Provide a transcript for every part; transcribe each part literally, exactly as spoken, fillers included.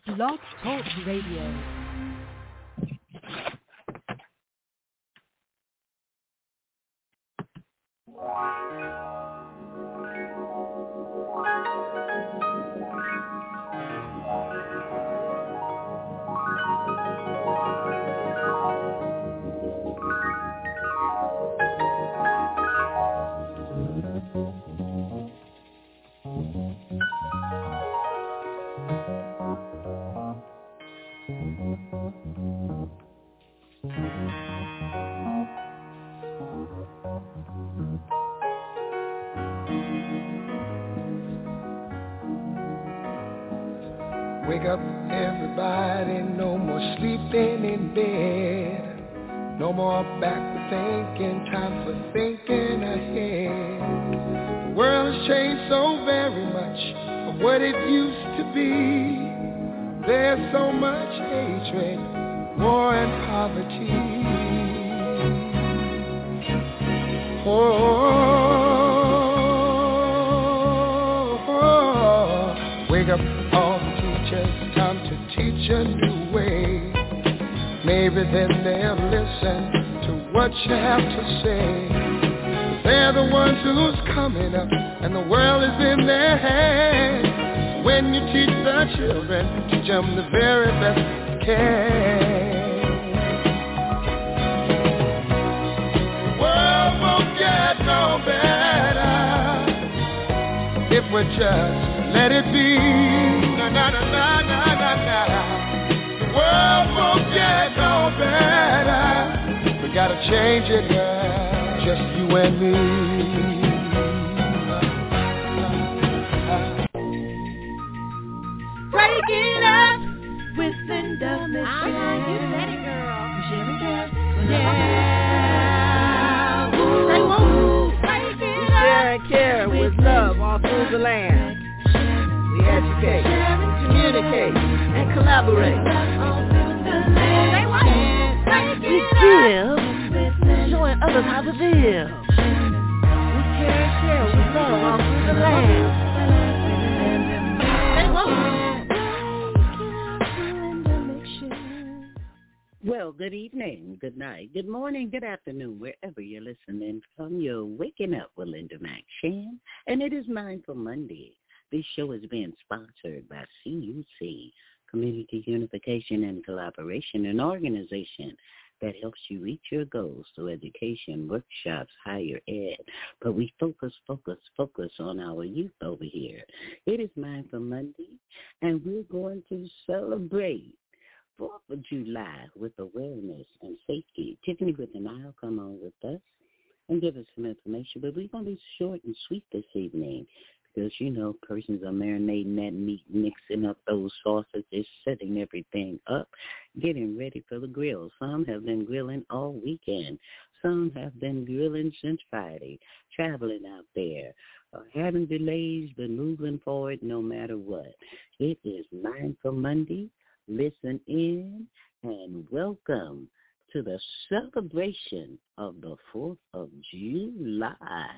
Blog Talk Radio. Wake up, everybody, no more sleeping in bed. No more backward thinking, time for thinking ahead. The world has changed so very much from what it used to be. There's so much hatred, war and poverty. Oh, oh, oh. Wake up, all the teachers, time to teach a new way. Maybe then they'll listen to what you have to say. They're the ones who's coming up, and the world is in their hands. When you teach the children, teach them the very best you can. The world won't get no better if we just let it be. Na na na na na na na. The world won't get no better. We gotta change it, girl, just you and me. Break it up with Linda Mitchell. Uh-huh, you said it, girl. Sherry Cass. Yeah. Say woo. Break it up. Share and care with love all through the land. We educate, communicate, and collaborate. We give, showing others how to live. We care and share with love all through the land. Well, good evening, good night, good morning, good afternoon, wherever you're listening from. You're waking up with Linda McShan, and it is Mindful Monday. This show is being sponsored by C U C, Community Unification and Collaboration, an organization that helps you reach your goals through education, workshops, higher ed. But we focus, focus, focus on our youth over here. It is Mindful Monday, and we're going to celebrate fourth of July with awareness and safety. Tiffany with an eye will come on with us and give us some information, but we're going to be short and sweet this evening because, you know, persons are marinating that meat, mixing up those sausages, setting everything up, getting ready for the grill. Some have been grilling all weekend. Some have been grilling since Friday, traveling out there, uh, having delays, but moving forward no matter what. It is Mindful Monday. Listen in and welcome to the celebration of the fourth of July.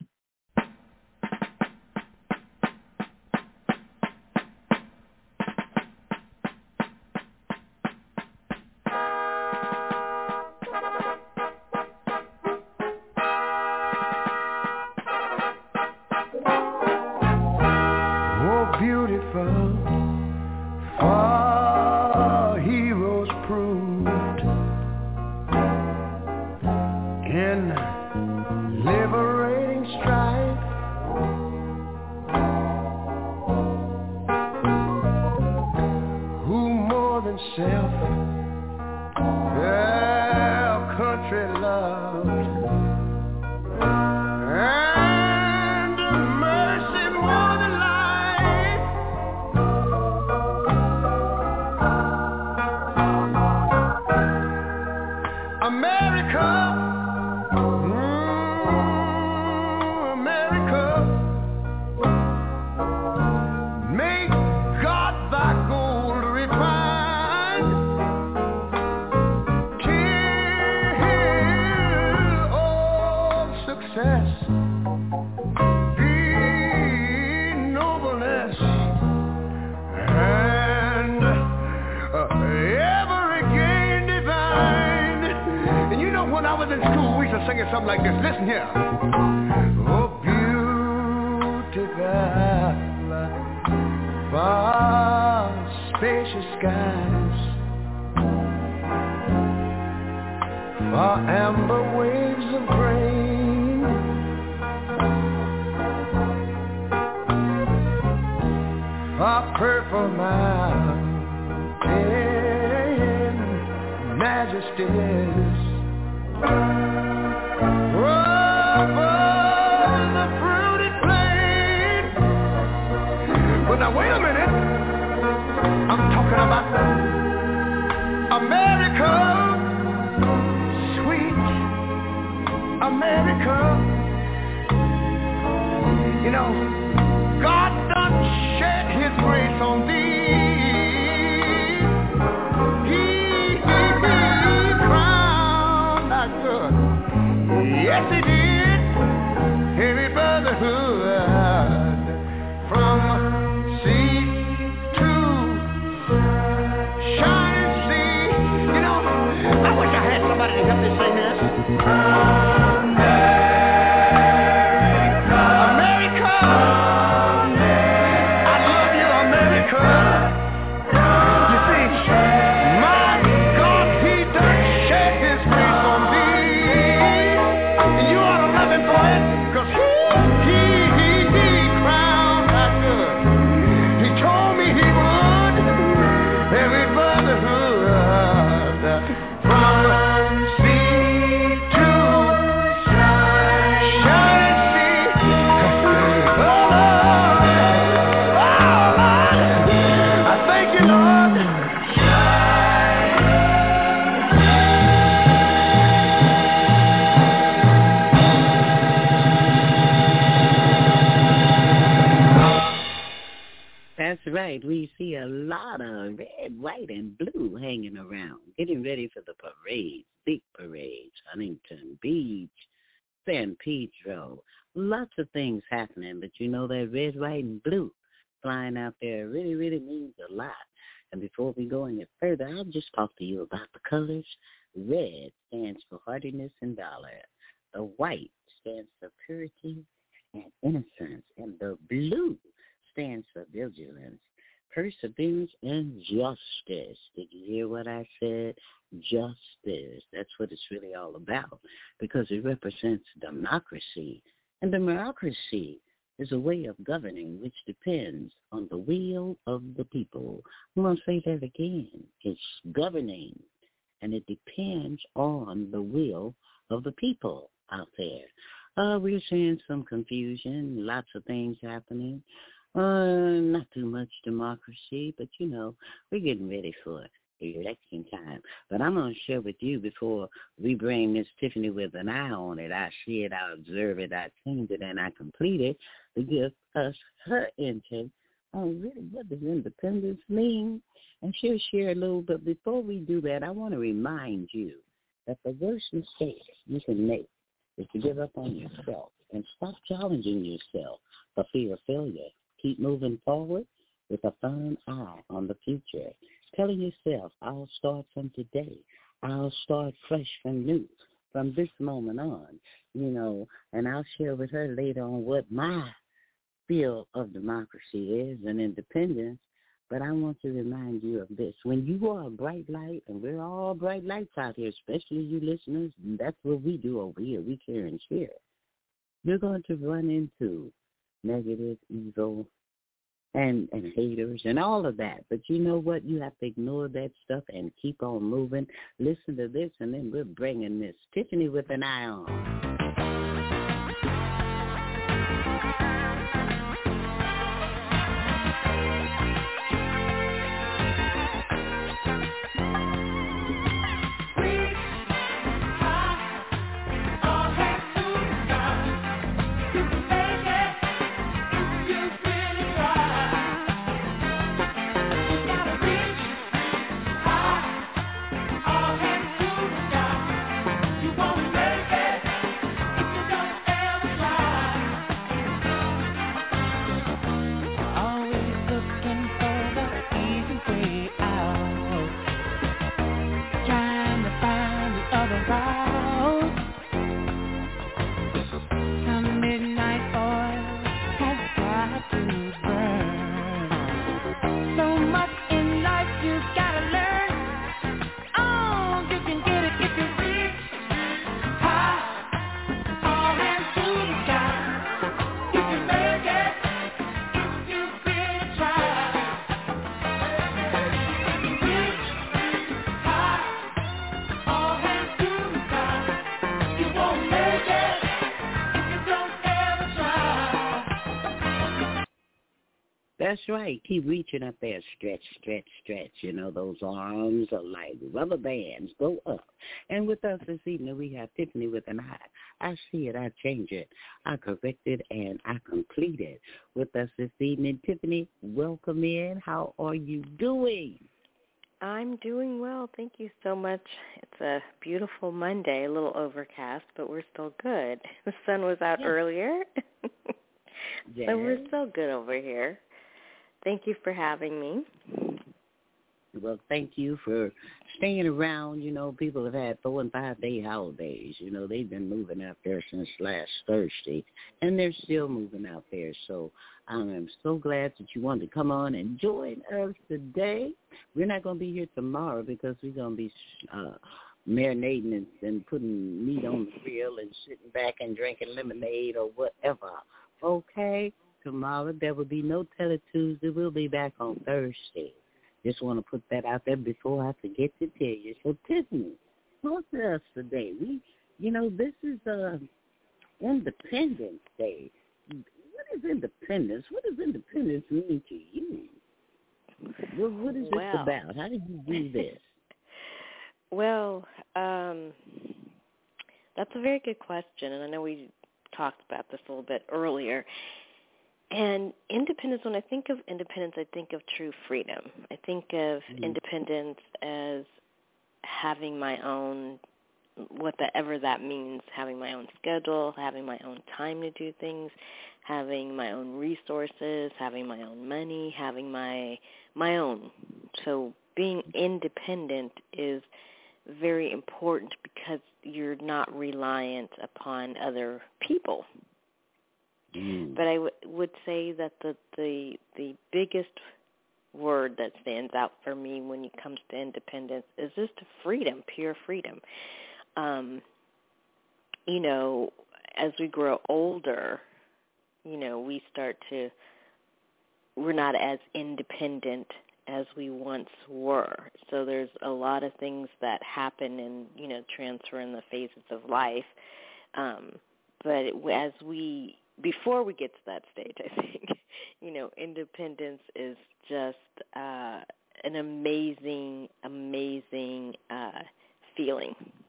Oh, beautiful. Far heroes proved in liberating strife. Who more than self their country loved, and mercy more than life. America, mm, America, make God thy gold refine. you something like this. Listen here. Oh, beautiful, far spacious skies, far amber waves of grain, far purple mountain majesties, over the fruited plain. But now wait a minute, I'm talking about America, sweet America. You know, God done shed his grace on thee. He, he, he crowned thy good. Yes, he did. Every brotherhood from sea to shining sea. You know, I wish I had somebody to help me sing this. We see a lot of red, white, and blue hanging around, getting ready for the parades, big parades, Huntington Beach, San Pedro, lots of things happening. But you know that red, white, and blue flying out there really, really means a lot. And before we go any further, I'll just talk to you about the colors. Red stands for hardiness and valor. The white stands for purity and innocence. And the blue stands for vigilance, perseverance, and justice. Did you hear what I said? Justice. That's what it's really all about, because it represents democracy. And democracy is a way of governing which depends on the will of the people. I'm going to say that again. It's governing, and it depends on the will of the people out there. Uh, we're seeing some confusion, lots of things happening. Uh, not too much democracy, but, you know, we're getting ready for election time. But I'm going to share with you before we bring Miss Tiffany with an eye on it. I see it, I observe it, I change it, and I complete it to give us her insight on really what does independence mean. And she'll share a little, but before we do that, I want to remind you that the worst mistake you can make is to give up on yourself and stop challenging yourself for fear of failure. Keep moving forward with a firm eye on the future. Telling yourself, I'll start from today. I'll start fresh from new from this moment on, you know, and I'll share with her later on what my field of democracy is and independence. But I want to remind you of this. When you are a bright light, and we're all bright lights out here, especially you listeners, and that's what we do over here. We care and share. You're going to run into negative, evil, and, and haters and all of that. But you know what? You have to ignore that stuff and keep on moving. Listen to this, and then we're bringing Miss Tiffany with an eye on. That's right. Keep reaching up there. Stretch, stretch, stretch. You know, those arms are like rubber bands. Go up. And with us this evening, we have Tiffany with an I. I see it. I change it. I correct it, and I complete it. With us this evening, Tiffany, welcome in. How are you doing? I'm doing well. Thank you so much. It's a beautiful Monday, a little overcast, but we're still good. The sun was out Yes. earlier, Yes. so we're still good over here. Thank you for having me. Well, thank you for staying around. You know, people have had four and five day holidays. You know, they've been moving out there since last Thursday, and they're still moving out there. So I'm so glad that you wanted to come on and join us today. We're not going to be here tomorrow because we're going to be uh, marinating and, and putting meat on the grill and sitting back and drinking lemonade or whatever. Okay? Tomorrow there will be no Tele-Tuesday. We'll be back on Thursday. Just want to put that out there before I forget to tell you. So, Tiffany, talk to us today. We, you know, this is uh, Independence Day. What is independence? What does independence mean to you? What, what is well, this about? How did you do this? Well, um, that's a very good question, and I know we talked about this a little bit earlier. And independence, when I think of independence, I think of true freedom. I think of mm-hmm. independence as having my own, whatever that means, having my own schedule, having my own time to do things, having my own resources, having my own money, having my my own. So being independent is very important because you're not reliant upon other people. Mm. But I w- would say that the, the the biggest word that stands out for me when it comes to independence is just freedom, pure freedom. Um, you know, as we grow older, you know, we start to, we're not as independent as we once were. So there's a lot of things that happen and, you know, transfer in the phases of life. Um, but it, as we Before we get to that stage, I think, you know, independence is just uh, an amazing, amazing uh, feeling.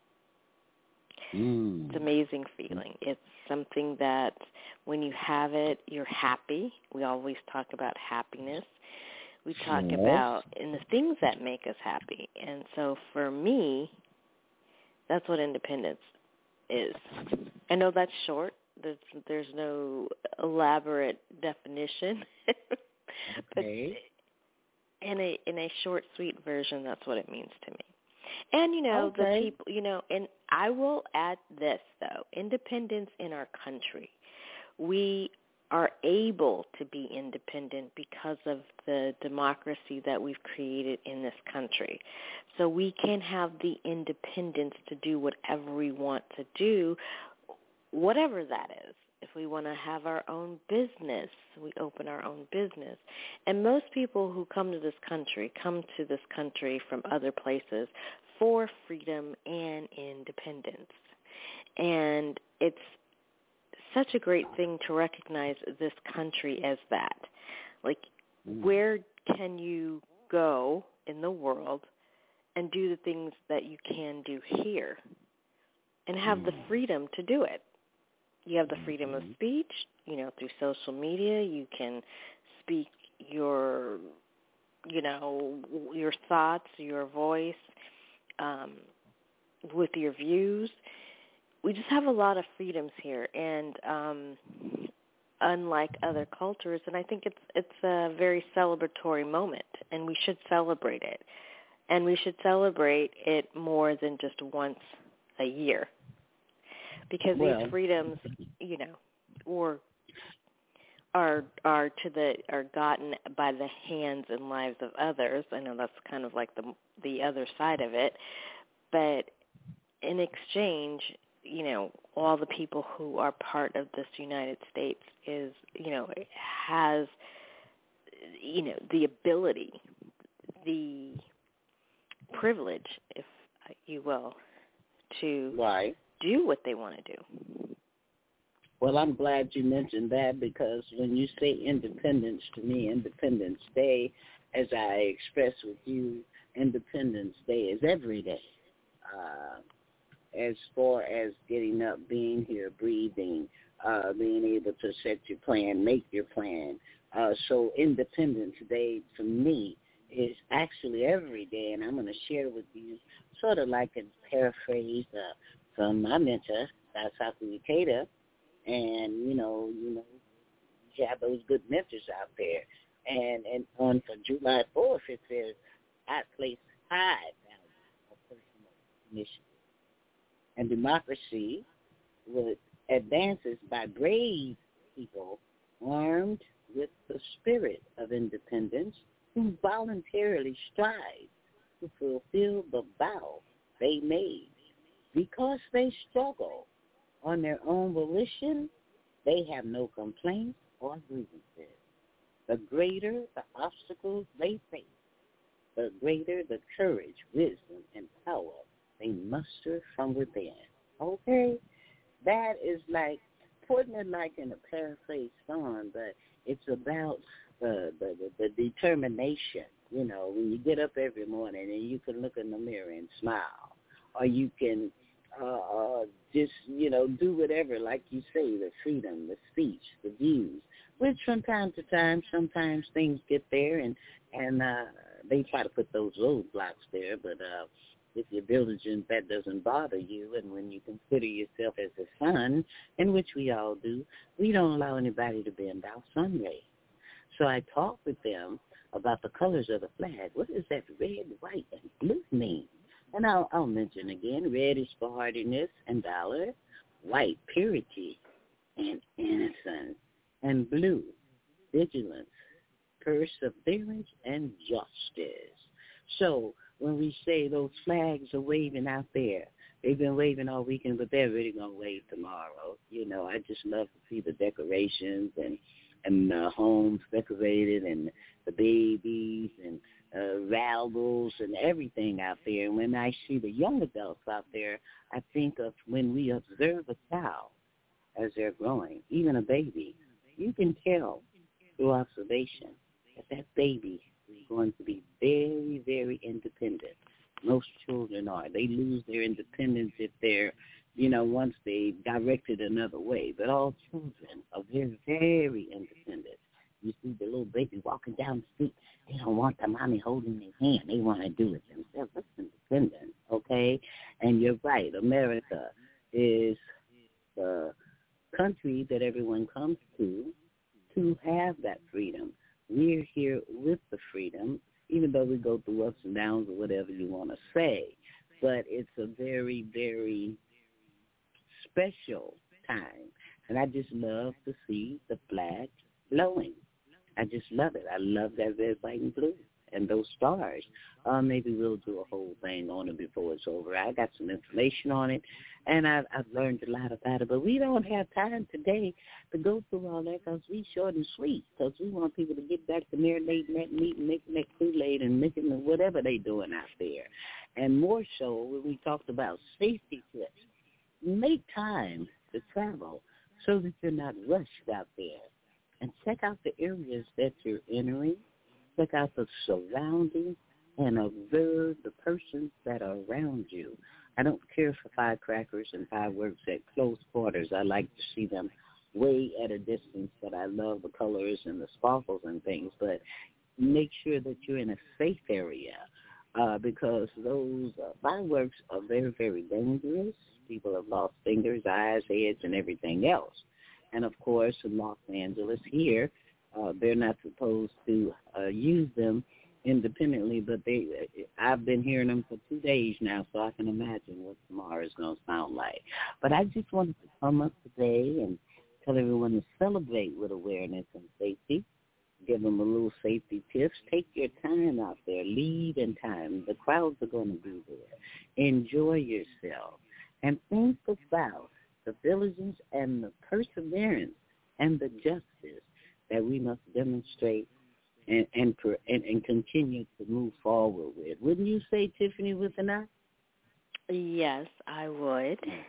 Mm. It's an amazing feeling. It's something that when you have it, you're happy. We always talk about happiness. We talk yes. about in the things that make us happy. And so for me, that's what independence is. I know that's short. There's, there's no elaborate definition, okay. but in a in a short, sweet version, that's what it means to me. And you know, okay. the people, you know, and I will add this though: independence in our country. We are able to be independent because of the democracy that we've created in this country. So we can have the independence to do whatever we want to do, whatever that is. If we want to have our own business, we open our own business. And most people who come to this country come to this country from other places for freedom and independence. And it's such a great thing to recognize this country as that. Like, mm. where can you go in the world and do the things that you can do here and have mm. the freedom to do it? You have the freedom of speech, you know, through social media. You can speak your, you know, your thoughts, your voice, um, with your views. We just have a lot of freedoms here, and um, unlike other cultures, and I think it's it's a very celebratory moment, and we should celebrate it. And we should celebrate it more than just once a year. Because well, these freedoms, you know, or are are to the are gotten by the hands and lives of others. I know that's kind of like the the other side of it, but in exchange, you know, all the people who are part of this United States is, you know, has, you know, the ability, the privilege, if you will, to right. do what they want to do. Well, I'm glad you mentioned that because when you say independence, to me, Independence Day, as I expressed with you, Independence Day is every day. Uh, as far as getting up, being here, breathing, uh, being able to set your plan, make your plan. Uh, so Independence Day, to me, is actually every day, and I'm going to share with you sort of like a paraphrase uh, from my mentor, Daisaku Ikeda. And, you know, you know, you have those good mentors out there. And, and on for July fourth, it says, I place high value of personal initiative. And democracy would advances by brave people armed with the spirit of independence who voluntarily strive to fulfill the vow they made. Because they struggle on their own volition, they have no complaints or grievances. The greater the obstacles they face, the greater the courage, wisdom, and power they muster from within. Okay? That is like, putting it like in a paraphrase song, but it's about the, the, the, the determination. You know, when you get up every morning and you can look in the mirror and smile, or you can uh, uh, just, you know, do whatever, like you say, the freedom, the speech, the views, which from time to time, sometimes things get there and, and uh, they try to put those roadblocks there, but uh, if you're diligent, that doesn't bother you. And when you consider yourself as a son, in which we all do, we don't allow anybody to bend our sun rays. So I talk with them about the colors of the flag. What does that red, white, and blue mean? And I'll, I'll mention again, red is for hardiness and valor, white, purity and innocence, and blue, vigilance, perseverance, and justice. So when we say those flags are waving out there, they've been waving all weekend, but they're really going to wave tomorrow. You know, I just love to see the decorations and and the homes decorated and the babies and uh, rallies and everything out there. And when I see the young adults out there, I think of when we observe a child as they're growing, even a baby, you can tell through observation that that baby is going to be very, very independent. Most children are. They lose their independence if they're, you know, once they directed another way. But all children are very, very independent. You see the little baby walking down the street, they don't want the mommy holding their hand. They want to do it themselves. That's independent, okay? And you're right. America is the country that everyone comes to to have that freedom. We're here with the freedom, even though we go through ups and downs or whatever you want to say. But it's a very, very special time. And I just love to see the flag blowing. I just love it. I love that red, white, and blue and those stars. Uh, maybe we'll do a whole thing on it before it's over. I got some information on it, and I've, I've learned a lot about it. But we don't have time today to go through all that because we short and sweet, because we want people to get back to marinating that meat and making that Kool-Aid and making whatever they're doing out there. And more so when we talked about safety tips, make time to travel so that you're not rushed out there. And check out the areas that you're entering. Check out the surroundings and observe the persons that are around you. I don't care for firecrackers and fireworks at close quarters. I like to see them way at a distance, but I love the colors and the sparkles and things. But make sure that you're in a safe area uh, because those uh, fireworks are very, very dangerous. People have lost fingers, eyes, heads, and everything else. And, of course, in Los Angeles here, uh, they're not supposed to uh, use them independently, but they I've been hearing them for two days now, so I can imagine what tomorrow is going to sound like. But I just wanted to come up today and tell everyone to celebrate with awareness and safety, give them a little safety tips. Take your time out there. Leave in time. The crowds are going to be there. Enjoy yourself. And think about the diligence and the perseverance and the justice that we must demonstrate and and, and and continue to move forward with. Wouldn't you say, Tiffany, with an I? Yes, I would.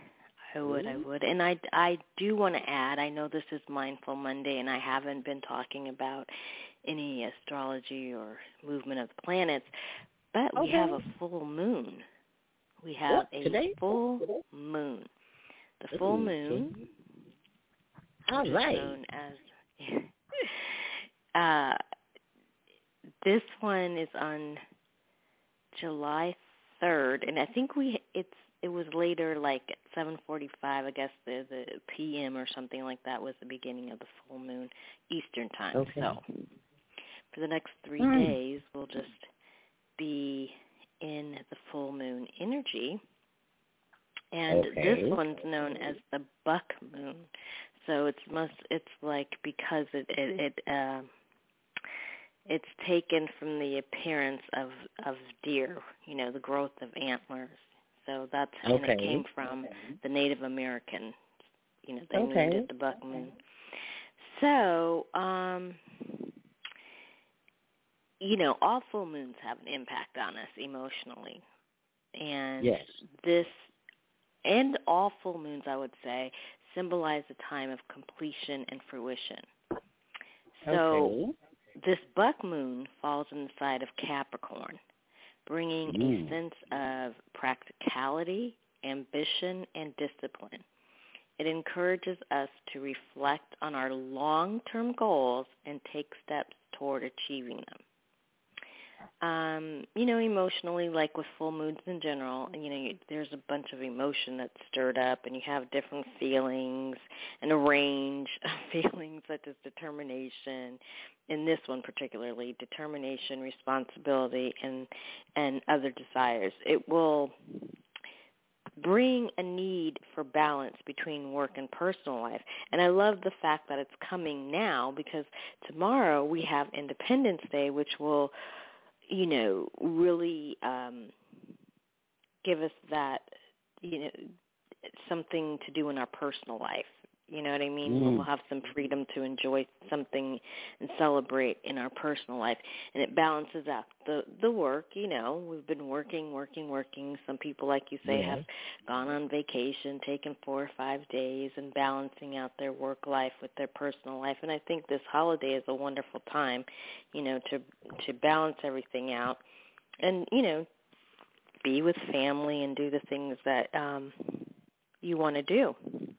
I would, I would. And I, I do want to add, I know this is Mindful Monday, and I haven't been talking about any astrology or movement of the planets, but we okay. have a full moon. We have what, a today? full moon. The full moon, All right. known as, uh, this one is on July third, and I think we it's it was later, like at seven forty-five, I guess the the P M or something like that was the beginning of the full moon Eastern time. Okay. So for the next three mm. days, we'll just be in the full moon energy, and okay. this one's known as the buck moon. So it's must it's like because it it, it uh, it's taken from the appearance of of deer, you know, the growth of antlers. So that's and okay. it came from okay. the Native American, you know, they okay. named it the buck moon. So, um, you know, all full moons have an impact on us emotionally, and yes. this and all full moons, I would say, symbolize a time of completion and fruition. So. Okay. This buck moon falls in the side of Capricorn, bringing mm. a sense of practicality, ambition, and discipline. It encourages us to reflect on our long-term goals and take steps toward achieving them. Um, you know, emotionally, like with full moons in general, you know, you, there's a bunch of emotion that's stirred up, and you have different feelings and a range of feelings such as determination. In this one particularly, determination, responsibility, and and other desires. It will bring a need for balance between work and personal life. And I love the fact that it's coming now, because tomorrow we have Independence Day, which will, you know, really um, give us that, you know, something to do in our personal life. You know what I mean? Mm. We'll have some freedom to enjoy something and celebrate in our personal life. And it balances out the, the work, you know. We've been working, working, working. Some people, like you say, yes. have gone on vacation, taken four or five days, and balancing out their work life with their personal life. And I think this holiday is a wonderful time, you know, to to balance everything out and, you know, be with family and do the things that um, you want to do.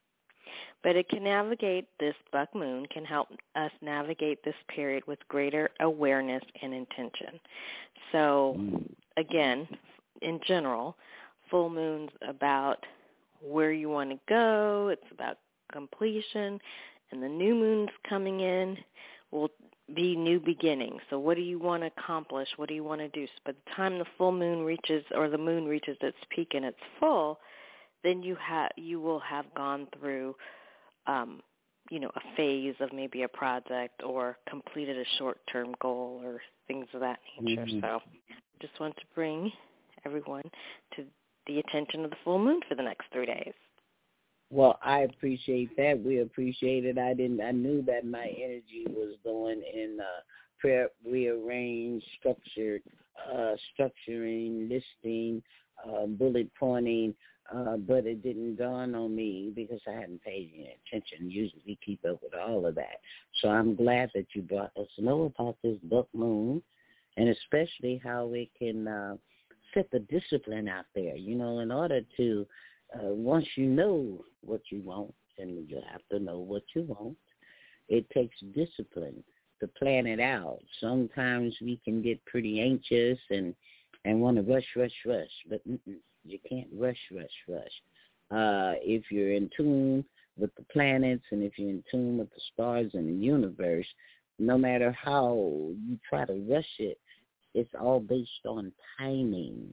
But it can navigate, this buck moon can help us navigate this period with greater awareness and intention. So, again, in general, full moon's about where you want to go. It's about completion. And the new moon's coming in will be new beginnings. So what do you want to accomplish? What do you want to do? So by the time the full moon reaches, or the moon reaches its peak and it's full, then you have you will have gone through Um, you know, a phase of maybe a project or completed a short-term goal or things of that nature. Mm-hmm. So just want to bring everyone to the attention of the full moon for the next three days. Well, I appreciate that. We appreciate it. I didn't. I knew that my energy was going in uh, prep, rearrange, structured, uh, structuring, listing, uh, bullet pointing. Uh, but it didn't dawn on me because I hadn't paid any attention. Usually we keep up with all of that. So I'm glad that you brought us know about this buck moon, and especially how it can uh, set the discipline out there. You know, in order to, uh, once you know what you want, and you have to know what you want, it takes discipline to plan it out. Sometimes we can get pretty anxious and, and want to rush, rush, rush, but mm-mm. You can't rush, rush, rush. Uh, if you're in tune with the planets and if you're in tune with the stars and the universe, no matter how you try to rush it, it's all based on timing.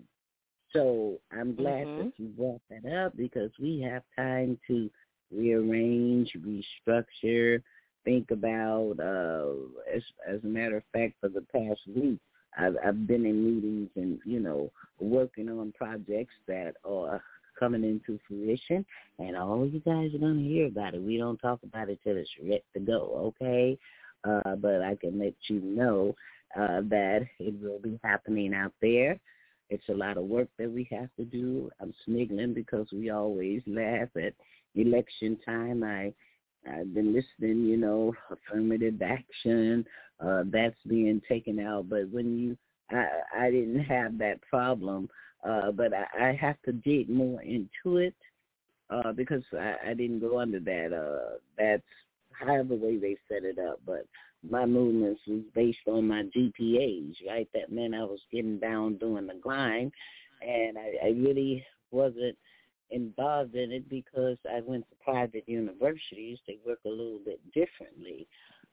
So I'm glad mm-hmm. that you brought that up, because we have time to rearrange, restructure, think about, uh, as, as a matter of fact, for the past week, I've, I've been in meetings and, you know, working on projects that are coming into fruition, and all you guys are going to hear about it. We don't talk about it till it's ready to go, okay? Uh, but I can let you know uh, that it will be happening out there. It's a lot of work that we have to do. I'm sniggling because we always laugh at election time. I, I've been listening, you know, affirmative action, uh, that's being taken out. But when you, I, I didn't have that problem, uh, but I, I have to dig more into it uh, because I, I didn't go under that. Uh, that's however way they set it up. But my movements was based on my G P As, right? That meant I was getting down doing the grind, and I, I really wasn't involved in it because I went to private universities. They work a little bit differently,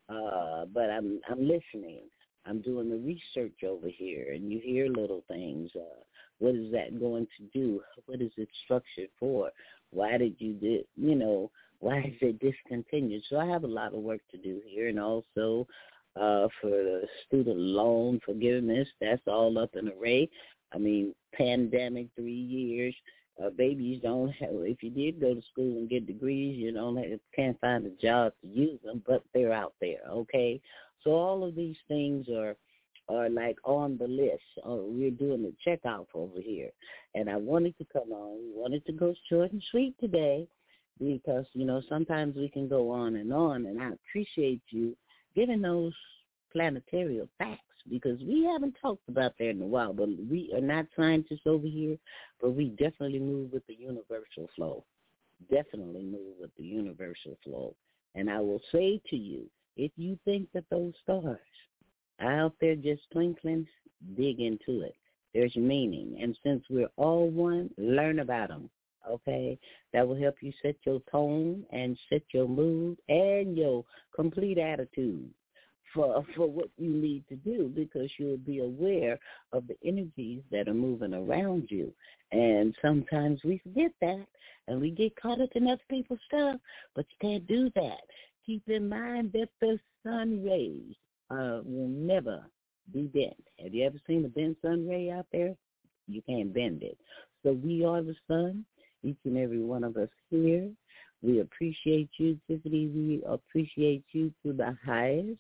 uh, but I'm I'm listening. I'm doing the research over here, and you hear little things. Uh, what is that going to do? What is it structured for? Why did you do, you know, why is it discontinued? So I have a lot of work to do here, and also uh, for the student loan forgiveness, that's all up in array. I mean, pandemic, three years. Uh, babies don't have, if you did go to school and get degrees, you don't have, can't find a job to use them, but they're out there, okay? So all of these things are are like on the list. Uh, we're doing the checkout over here. And I wanted to come on. We wanted to go short and sweet today because, you know, sometimes we can go on and on, and I appreciate you giving those planetary facts because we haven't talked about that in a while, but we are not scientists over here, but we definitely move with the universal flow. Definitely move with the universal flow. And I will say to you, if you think that those stars are out there just twinkling, dig into it. There's meaning. And since we're all one, learn about them, okay? That will help you set your tone and set your mood and your complete attitude for for what you need to do, because you'll be aware of the energies that are moving around you. And sometimes we forget that, and we get caught up in other people's stuff, but you can't do that. Keep in mind that the sun rays uh, will never be bent. Have you ever seen a bent sun ray out there? You can't bend it. So we are the sun, each and every one of us here. We appreciate you, Tiffany. We appreciate you to the highest.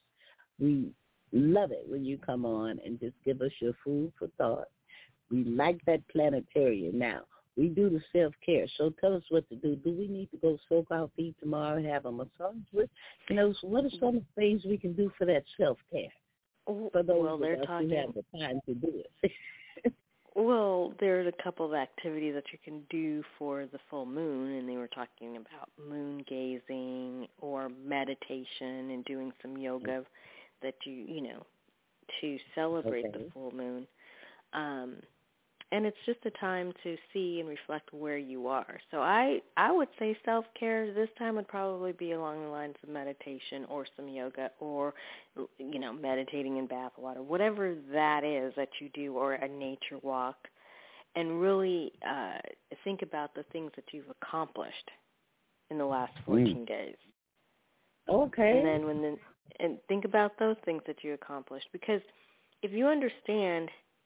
We love it when you come on and just give us your food for thought. We like that planetarium. Now, we do the self-care, so tell us what to do. Do we need to go soak our feet tomorrow, have a massage? With, you know, so what are some of the things we can do for that self-care? For those well, they're of us talking, who have the time to do it. Well, there's a couple of activities that you can do for the full moon, and they were talking about moon gazing or meditation and doing some yoga that you, you know, to celebrate Okay. the full moon. Um, and it's just a time to see and reflect where you are. So I, I would say self-care this time would probably be along the lines of meditation or some yoga or, you know, meditating in bath water, whatever that is that you do, or a nature walk, and really uh, think about the things that you've accomplished in the last fourteen mm. days. Okay. And then when the, and think about those things that you accomplished, because if you understand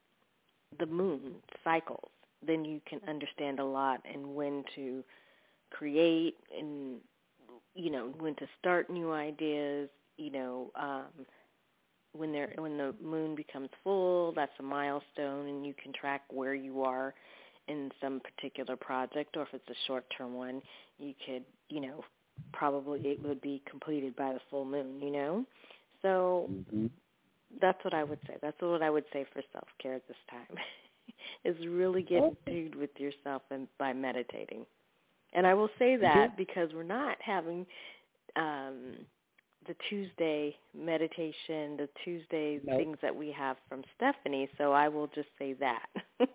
the moon cycles, then you can understand a lot and when to create and, you know, when to start new ideas. You know, um, when they're, when the moon becomes full, that's a milestone, and you can track where you are in some particular project, or if it's a short-term one, you could, you know, probably it would be completed by the full moon, you know? So mm-hmm. that's what I would say. That's what I would say for self-care at this time, is really get in tune with yourself and by meditating. And I will say that yeah. because we're not having um, the Tuesday meditation, the Tuesday nope. things that we have from Stephanie, so I will just say that.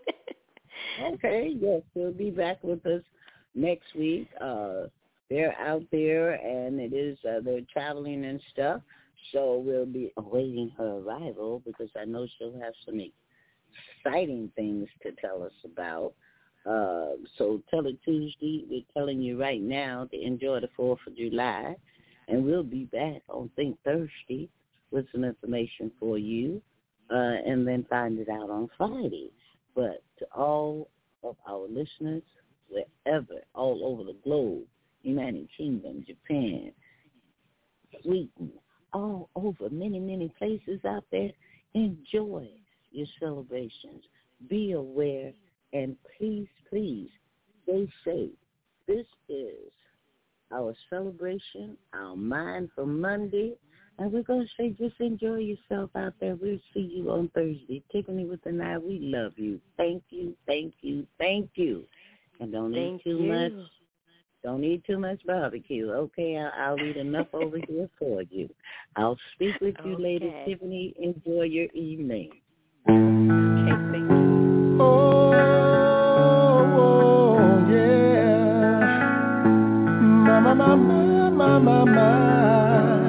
Okay, yes, she'll be back with us next week. Uh, they're out there, and it is uh, they're traveling and stuff, so we'll be awaiting her arrival because I know she'll have some exciting things to tell us about. Uh, so Tell It Tuesday, we're telling you right now to enjoy the fourth of July, and we'll be back on Think Thursday with some information for you, uh, and then find it out on Friday. But to all of our listeners, wherever, all over the globe, United Kingdom, Japan, Sweden, all over, many, many places out there, enjoy your celebrations. be aware, and please, please, stay safe. This is our celebration, our Mindful Monday, and we're going to say just enjoy yourself out there. We'll see you on Thursday. Tiffany with the Night, we love you. Thank you, thank you, thank you. And don't Thank eat too you. much. Don't eat too much barbecue. Okay, I'll, I'll eat enough over here for you. I'll speak with you Okay. later, Tiffany. Enjoy your evening. Okay, thank you. Oh, oh, yeah. My, my, my, my, my, my.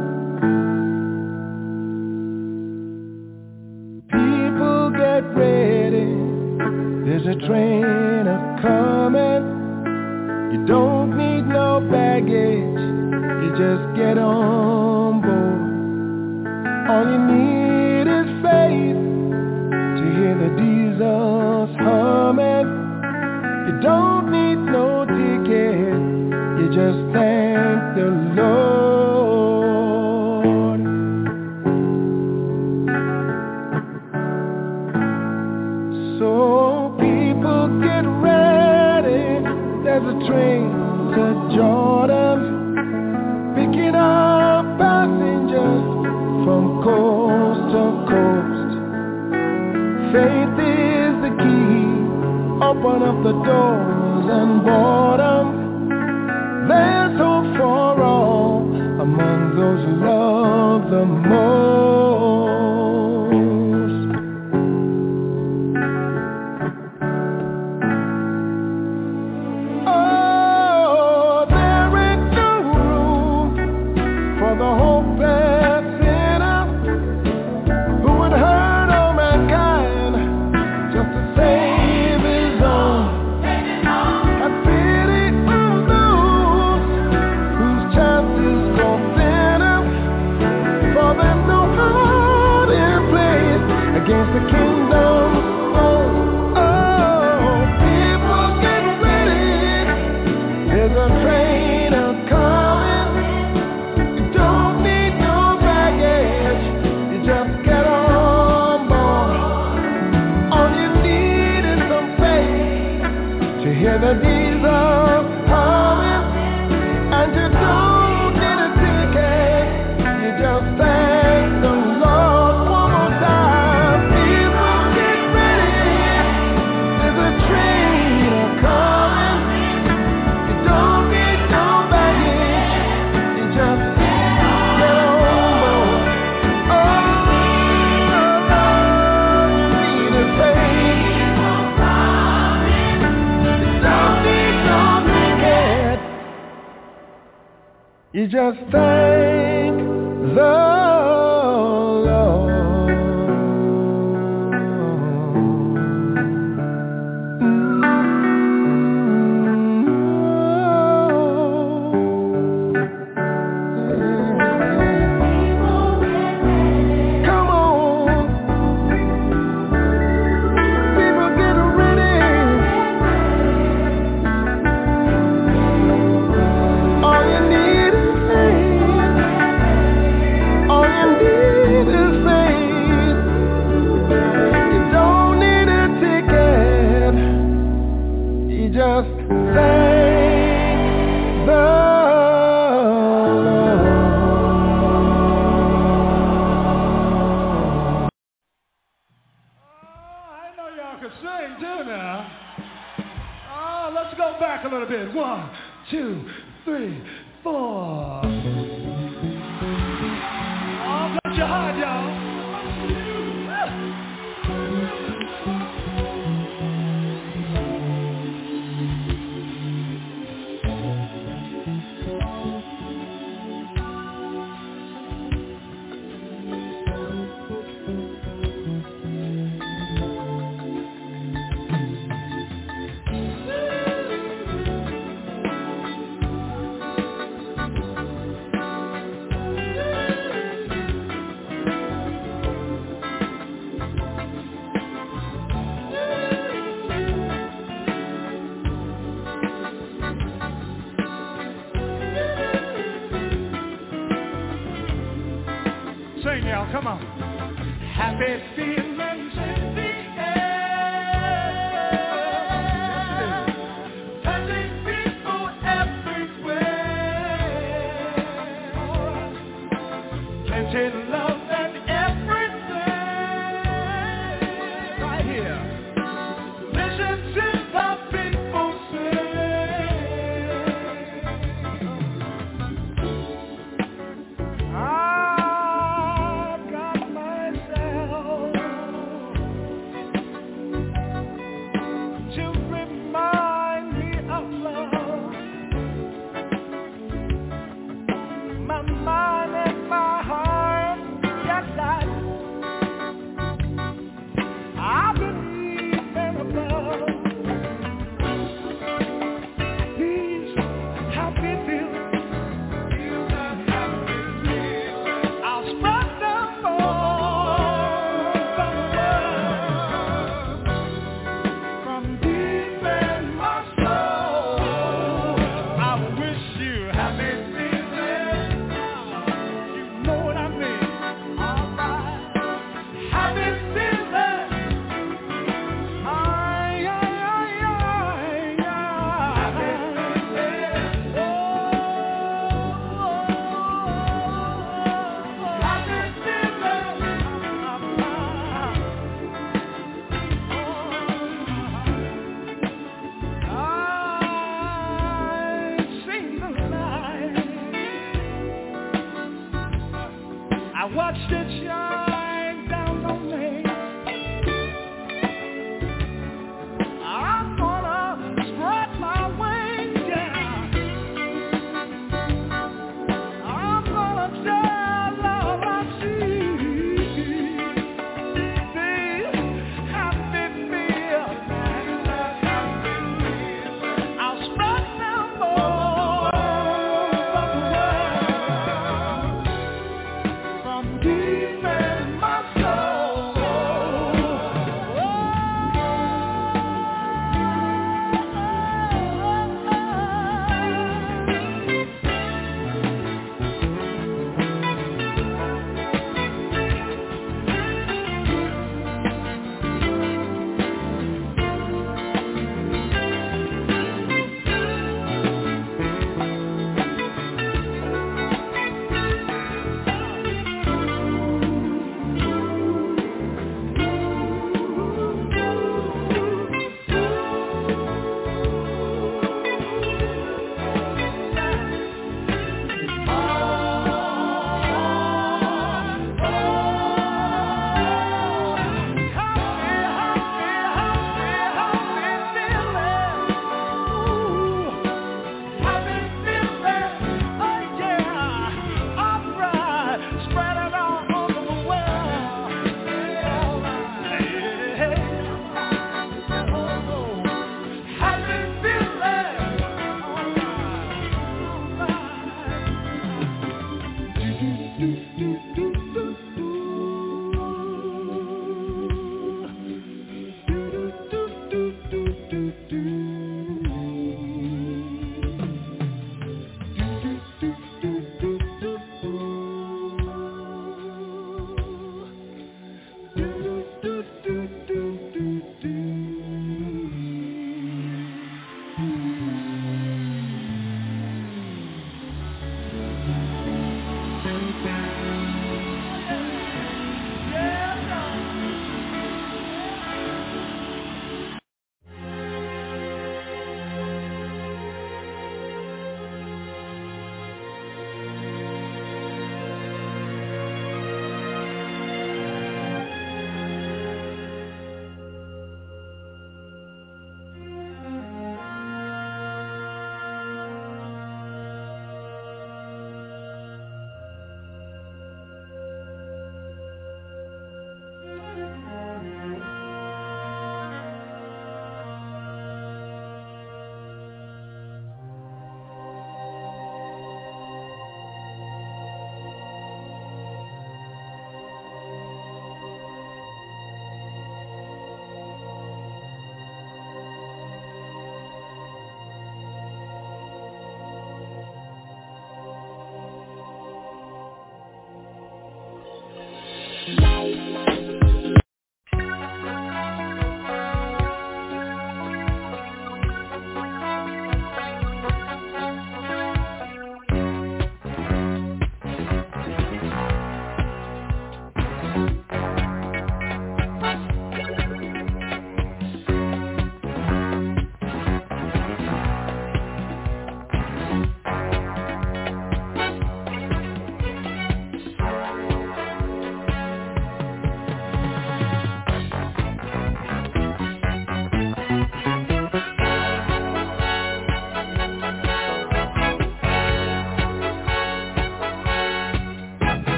People get ready. There's a train a-coming. You don't need no baggage. You just get on board. All you need is faith to hear the diesels humming. You don't need no ticket, you just thank the Lord. So people get ready, there's a train to Jordan, picking up passengers from coast to coast. Faith is the key, open up the doors and boredom. There's hope for all among those who love the most. Oh, there ain't no room for the hopeless sinner who would hurt all mankind just to save his own. Have pity on those whose chances go thinner, for there's no hiding place against the kingdom's own. Oh, people get ready, there's a train a-coming. You don't need no baggage, you just get on board. All you need is some faith to hear the diesel humming, and you don't need a ticket, you just thank the Lord. One more time, people get ready, there's a train a-coming. You don't need no baggage, you just get on board. All you need is faith. You don't need no ticket, you just thank the Lord. Come on, people get ready. All you need is faith. All you need is faith. You don't need a ticket, you just thank the Lord. I know y'all can sing too now. Oh, let's go back a little bit. One, two, three, four. Oh, bless your heart, y'all. Sing, y'all, come on. Happy feelings in the air.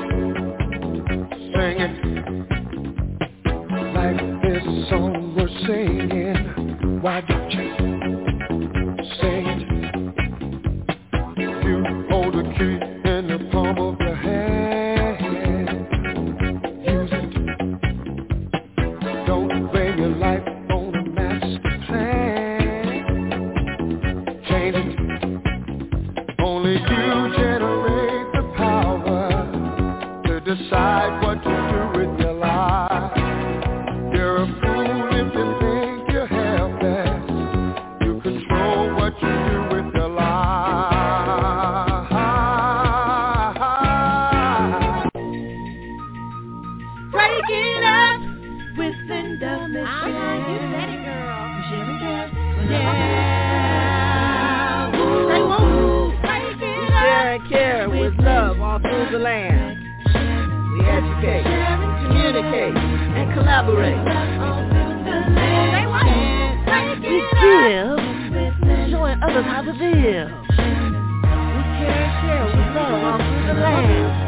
Sing it like this song we're singing. Why don't you sing it? You hold the key in the palm of your hand. Use it. Don't bring your life on a master plan. Change it. Only you generate the power to decide what to do with your life. You're a fool if you think you're helpless. You control what you do with your life. Break it up with Linda Mitchell. Uh-huh, you said it, girl. Michelle and Cass. Yeah. Say woo. Break it up. Share and care with love all through the land. We educate, communicate, and collaborate. Say what? Break We it give, up with Linda. showing others how to live. We care and share with love all through the land.